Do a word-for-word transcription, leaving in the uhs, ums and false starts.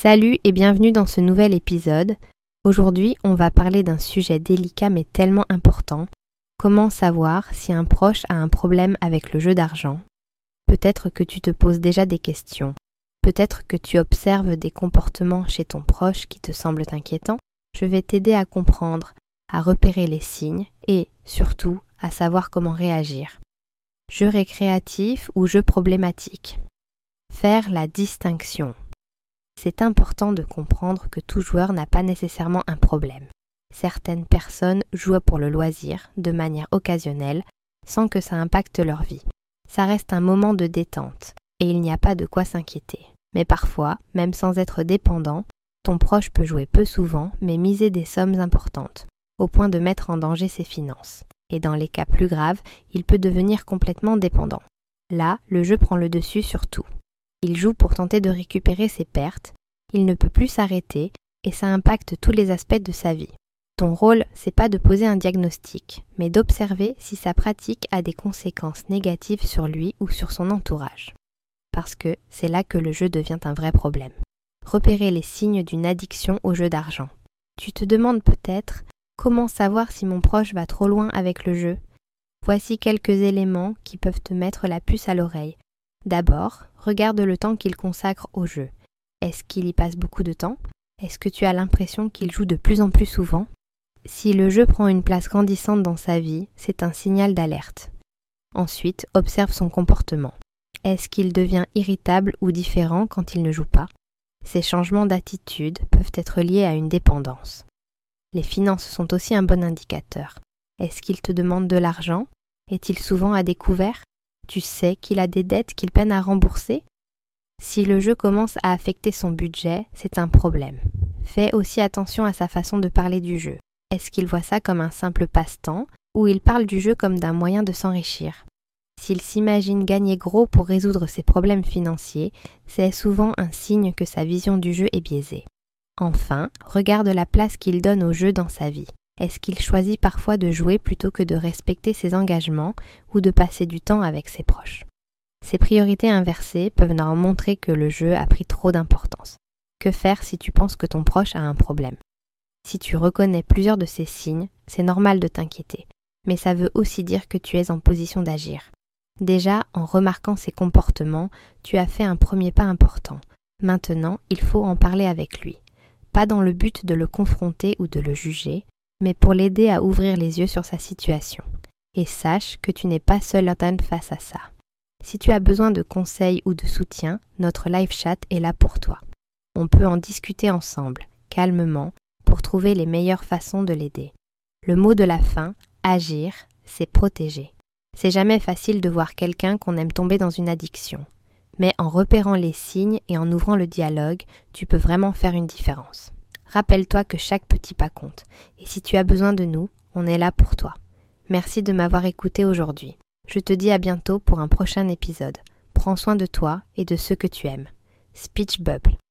Salut et bienvenue dans ce nouvel épisode. Aujourd'hui, on va parler d'un sujet délicat mais tellement important. Comment savoir si un proche a un problème avec le jeu d'argent? Peut-être que tu te poses déjà des questions. Peut-être que tu observes des comportements chez ton proche qui te semblent inquiétants. Je vais t'aider à comprendre, à repérer les signes et, surtout, à savoir comment réagir. Jeu récréatif ou jeu problématique? Faire la distinction. C'est important de comprendre que tout joueur n'a pas nécessairement un problème. Certaines personnes jouent pour le loisir, de manière occasionnelle, sans que ça impacte leur vie. Ça reste un moment de détente, et il n'y a pas de quoi s'inquiéter. Mais parfois, même sans être dépendant, ton proche peut jouer peu souvent, mais miser des sommes importantes, au point de mettre en danger ses finances. Et dans les cas plus graves, il peut devenir complètement dépendant. Là, le jeu prend le dessus sur tout. Il joue pour tenter de récupérer ses pertes, il ne peut plus s'arrêter et ça impacte tous les aspects de sa vie. Ton rôle, c'est pas de poser un diagnostic, mais d'observer si sa pratique a des conséquences négatives sur lui ou sur son entourage. Parce que c'est là que le jeu devient un vrai problème. Repérer les signes d'une addiction au jeu d'argent. Tu te demandes peut-être comment savoir si mon proche va trop loin avec le jeu. Voici quelques éléments qui peuvent te mettre la puce à l'oreille. D'abord, regarde le temps qu'il consacre au jeu. Est-ce qu'il y passe beaucoup de temps? Est-ce que tu as l'impression qu'il joue de plus en plus souvent? Si le jeu prend une place grandissante dans sa vie, c'est un signal d'alerte. Ensuite, observe son comportement. Est-ce qu'il devient irritable ou différent quand il ne joue pas? Ces changements d'attitude peuvent être liés à une dépendance. Les finances sont aussi un bon indicateur. Est-ce qu'il te demande de l'argent? Est-il souvent à découvert? Tu sais qu'il a des dettes qu'il peine à rembourser? Si le jeu commence à affecter son budget, c'est un problème. Fais aussi attention à sa façon de parler du jeu. Est-ce qu'il voit ça comme un simple passe-temps ou il parle du jeu comme d'un moyen de s'enrichir? S'il s'imagine gagner gros pour résoudre ses problèmes financiers, c'est souvent un signe que sa vision du jeu est biaisée. Enfin, regarde la place qu'il donne au jeu dans sa vie. Est-ce qu'il choisit parfois de jouer plutôt que de respecter ses engagements ou de passer du temps avec ses proches? Ces priorités inversées peuvent leur montrer que le jeu a pris trop d'importance. Que faire si tu penses que ton proche a un problème? Si tu reconnais plusieurs de ces signes, c'est normal de t'inquiéter, mais ça veut aussi dire que tu es en position d'agir. Déjà, en remarquant ces comportements, tu as fait un premier pas important. Maintenant, il faut en parler avec lui. Pas dans le but de le confronter ou de le juger, mais pour l'aider à ouvrir les yeux sur sa situation. Et sache que tu n'es pas seul face à ça. Si tu as besoin de conseils ou de soutien, notre live chat est là pour toi. On peut en discuter ensemble, calmement, pour trouver les meilleures façons de l'aider. Le mot de la fin, agir, c'est protéger. C'est jamais facile de voir quelqu'un qu'on aime tomber dans une addiction. Mais en repérant les signes et en ouvrant le dialogue, tu peux vraiment faire une différence. Rappelle-toi que chaque petit pas compte. Et si tu as besoin de nous, on est là pour toi. Merci de m'avoir écouté aujourd'hui. Je te dis à bientôt pour un prochain épisode. Prends soin de toi et de ceux que tu aimes. Speech Bubble.